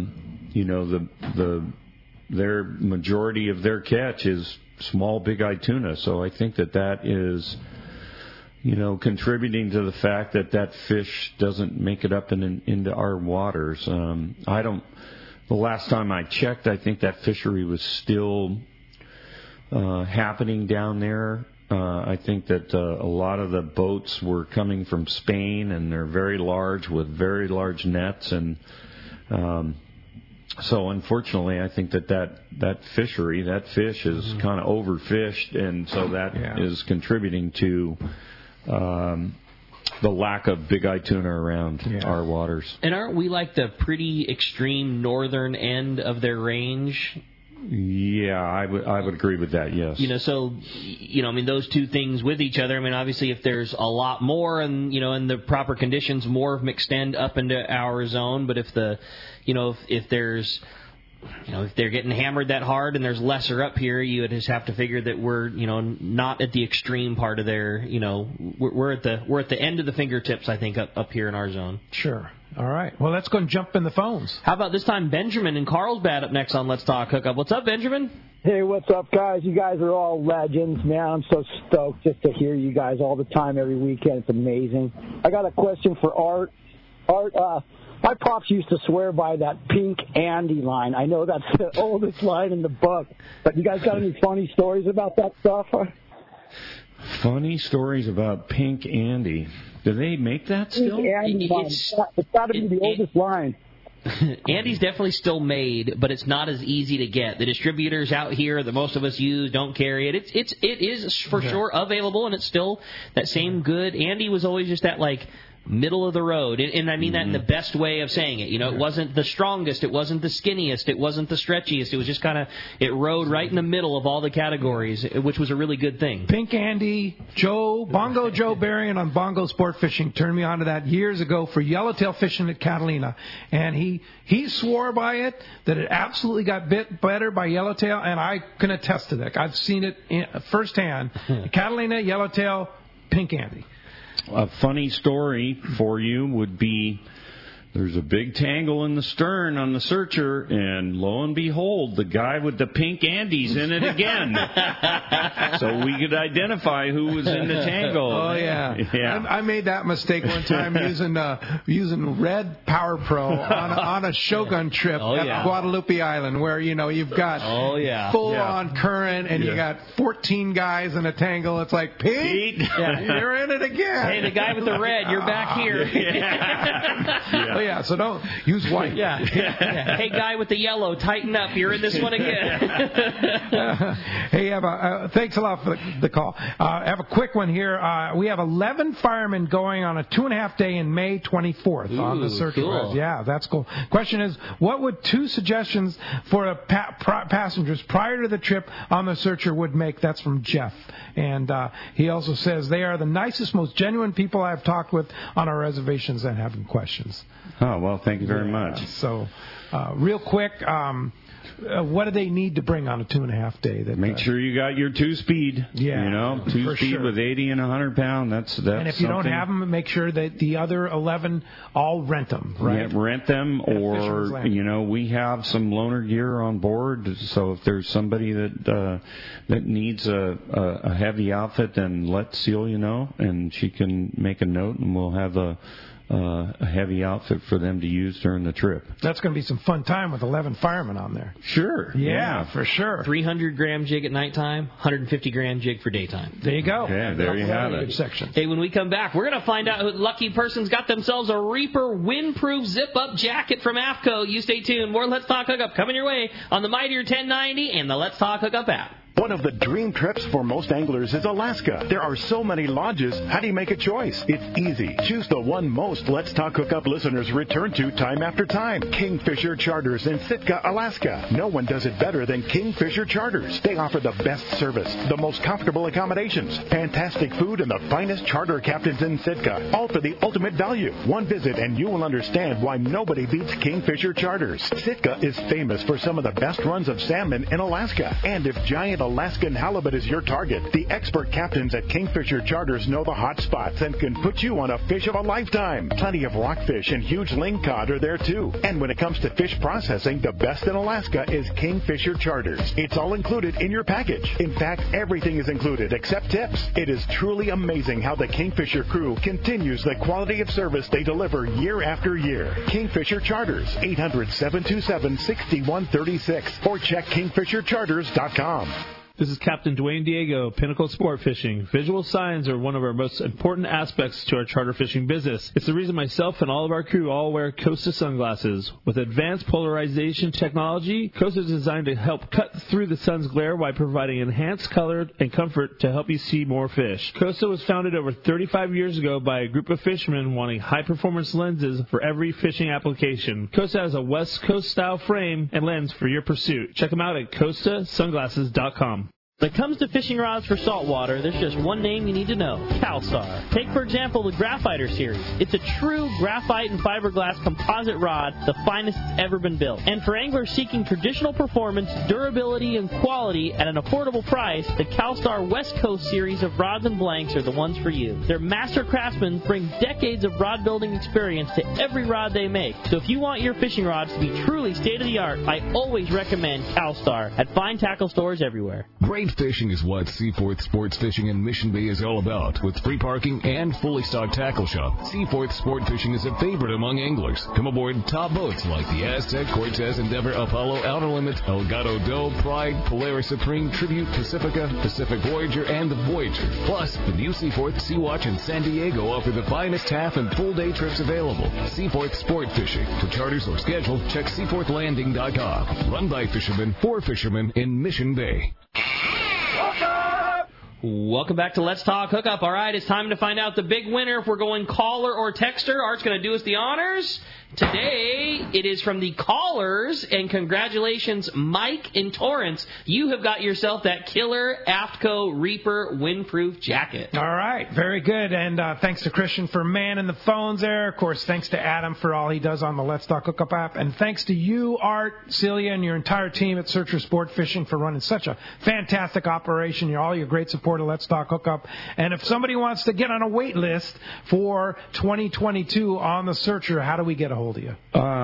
their majority of their catch is small big-eyed tuna. So I think that is, contributing to the fact that fish doesn't make it up into our waters. The last time I checked, I think that fishery was still happening down there. I think that a lot of the boats were coming from Spain, and they're very large with very large nets, and so unfortunately, I think that fishery, that fish is kind of overfished, and so that is contributing to the lack of big-eyed tuna around our waters. And aren't we like the pretty extreme northern end of their range? Yeah, I would agree with that, yes. Those two things with each other. I mean, obviously, if there's a lot more and, in the proper conditions, more of them extend up into our zone. But if if they're getting hammered that hard and there's lesser up here, you would just have to figure that we're, not at the extreme part of their, we're at the end of the fingertips, I think, up here in our zone. Sure. All right. Well, let's go and jump in the phones. How about this time Benjamin in Carlsbad up next on Let's Talk Hookup? What's up, Benjamin? Hey, what's up, guys? You guys are all legends, man. I'm so stoked just to hear you guys all the time, every weekend. It's amazing. I got a question for Art. Art, my pops used to swear by that Pink Andy line. I know that's the oldest line in the book, but you guys got any funny stories about that stuff? Funny stories about Pink Andy. Do they make that still? Pink Andy line. It's got to be the oldest line. Andy's definitely still made, but it's not as easy to get. The distributors out here that most of us use don't carry it. It is for sure available, and it's still that same good. Andy was always just that middle of the road, and I mean that in the best way of saying it. It wasn't the strongest, it wasn't the skinniest, it wasn't the stretchiest. It was just it rode right in the middle of all the categories, which was a really good thing. Pink Andy, Bongo Joe Berrien on Bongo Sport Fishing turned me on to that years ago for yellowtail fishing at Catalina, and he swore by it that it absolutely got bit better by yellowtail, and I can attest to that. I've seen it firsthand. Catalina, yellowtail, Pink Andy. A funny story for you would be there's a big tangle in the stern on the Searcher, and lo and behold, the guy with the pink Andes in it again. So we could identify who was in the tangle. Oh, yeah. I made that mistake one time using red Power Pro on a Shogun trip at Guadalupe Island, where, you've got full-on current, and you got 14 guys in a tangle. It's like, Pete, you're in it again. Hey, the guy with the red, you're back here. So don't use white. Hey, guy with the yellow, tighten up. You're in this one again. Hey, thanks a lot for the call. I have a quick one here. We have 11 firemen going on a 2.5 day in May 24th on the Searcher. Cool. Yeah, that's cool. Question is, what would 2 suggestions for passengers prior to the trip on the Searcher would make? That's from Jeff. And he also says they are the nicest, most genuine people I've talked with on our reservations and having questions. Oh, well, thank you very much. So, real quick, what do they need to bring on a 2.5 day? Make sure you got your 2-speed. Yeah, 2-speed with 80 and 100 pound. That's and if you don't have them, make sure that the other 11 all rent them. Right? Yeah, rent them, or we have some loaner gear on board. So if there's somebody that needs a heavy outfit, then let Celia know, and she can make a note, and we'll have a heavy outfit for them to use during the trip. That's going to be some fun time with 11 firemen on there. Sure. Yeah, for sure. 300-gram jig at nighttime, 150-gram jig for daytime. There you go. Yeah, there you have it. Section. Hey, when we come back, we're going to find out who lucky person's got themselves a Reaper windproof zip-up jacket from AFCO. You stay tuned. More Let's Talk Hookup coming your way on the Mightier 1090 and the Let's Talk Hookup app. One of the dream trips for most anglers is Alaska. There are so many lodges. How do you make a choice? It's easy. Choose the one most Let's Talk Hookup listeners return to time after time. Kingfisher Charters in Sitka, Alaska. No one does it better than Kingfisher Charters. They offer the best service, the most comfortable accommodations, fantastic food, and the finest charter captains in Sitka. All for the ultimate value. One visit and you will understand why nobody beats Kingfisher Charters. Sitka is famous for some of the best runs of salmon in Alaska. And if giant Alaskan halibut is your target, the expert captains at Kingfisher Charters know the hot spots and can put you on a fish of a lifetime. Plenty of rockfish and huge lingcod are there too. And when it comes to fish processing, the best in Alaska is Kingfisher Charters. It's all included in your package. In fact, everything is included except tips. It is truly amazing how the Kingfisher crew continues the quality of service they deliver year after year. Kingfisher Charters, 800-727-6136 or check kingfishercharters.com. This is Captain Dwayne Diego, Pinnacle Sport Fishing. Visual signs are one of our most important aspects to our charter fishing business. It's the reason myself and all of our crew all wear Costa sunglasses. With advanced polarization technology, Costa is designed to help cut through the sun's glare while providing enhanced color and comfort to help you see more fish. Costa was founded over 35 years ago by a group of fishermen wanting high-performance lenses for every fishing application. Costa has a West Coast style frame and lens for your pursuit. Check them out at CostaSunglasses.com. When it comes to fishing rods for saltwater, there's just one name you need to know, CalStar. Take, for example, the Graphiter series. It's a true graphite and fiberglass composite rod, the finest it's ever been built. And for anglers seeking traditional performance, durability, and quality at an affordable price, the CalStar West Coast series of rods and blanks are the ones for you. Their master craftsmen bring decades of rod building experience to every rod they make. So if you want your fishing rods to be truly state-of-the-art, I always recommend CalStar at fine tackle stores everywhere. Great fishing is what Seaforth Sports Fishing in Mission Bay is all about. With free parking and fully stocked tackle shop, Seaforth Sport Fishing is a favorite among anglers. Come aboard top boats like the Aztec, Cortez, Endeavor, Apollo, Outer Limits, Elgato Doe, Pride, Polaris Supreme, Tribute, Pacifica, Pacific Voyager, and the Voyager. Plus, the new Seaforth Sea Watch in San Diego offer the finest half and full day trips available. Seaforth Sport Fishing. For charters or schedule, check seaforthlanding.com. Run by fishermen for fishermen in Mission Bay. Welcome back to Let's Talk Hookup. All right, it's time to find out the big winner if we're going caller or texter. Art's going to do us the honors. Today, it is from the callers, and congratulations, Mike in Torrance. You have got yourself that killer AFTCO Reaper windproof jacket. All right, very good. And thanks to Christian for manning the phones there. Of course, thanks to Adam for all he does on the Let's Talk Hookup app. And thanks to you, Art, Celia, and your entire team at Searcher Sport Fishing for running such a fantastic operation. All your great support of Let's Talk Hookup. And if somebody wants to get on a wait list for 2022 on the Searcher, how do we get a hold of you?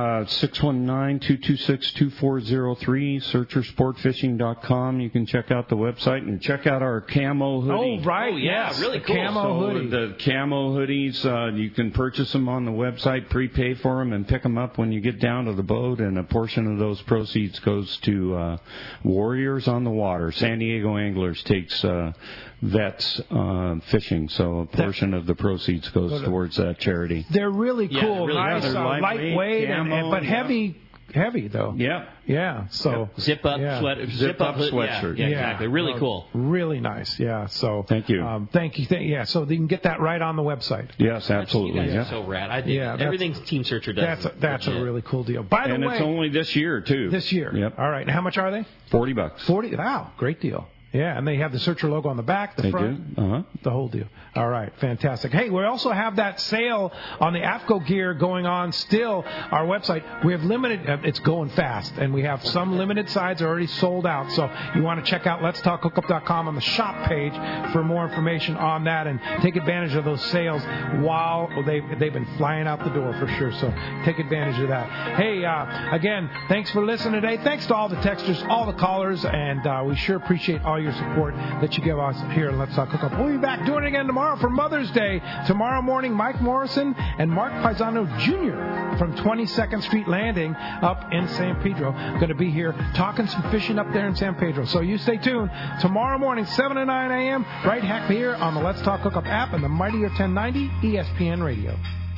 619-226-2403, searchersportfishing.com. You can check out the website and check out our camo hoodie. Oh, right. Oh, yeah, yes. really the cool. Camo hoodie. The camo hoodies, you can purchase them on the website, prepay for them, and pick them up when you get down to the boat, and a portion of those proceeds goes to Warriors on the Water. San Diego Anglers takes vets fishing, so a portion of the proceeds goes towards that charity. They're really cool, really nice, lightweight, but heavy though. Yeah. So zip up sweatshirt. Yeah, exactly. Really cool. Really nice. Yeah. So thank you. Thank you. Yeah. So you can get that right on the website. Yes, absolutely. You guys are so rad. I think everything Team Searcher does. That's a really cool deal. By the way, and it's only this year too. This year. Yep. All right. And how much are they? $40. 40. Wow. Great deal. Yeah, and they have the Searcher logo on the back, the front, the whole deal. All right, fantastic. Hey, we also have that sale on the AFTCO gear going on still. Our website, we have limited, it's going fast, and we have some limited sides already sold out. So you want to check out letstalkhookup.com on the shop page for more information on that and take advantage of those sales while they've been flying out the door for sure. So take advantage of that. Hey, again, thanks for listening today. Thanks to all the texters, all the callers, and we sure appreciate all your support that you give us here at Let's Talk Hookup. We'll be back doing it again tomorrow for Mother's Day. Tomorrow morning, Mike Morrison and Mark Paisano Jr. from 22nd Street Landing up in San Pedro going to be here talking some fishing up there in San Pedro. So you stay tuned. Tomorrow morning, 7 to 9 a.m., right here on the Let's Talk Hookup app and the Mightier 1090 ESPN Radio.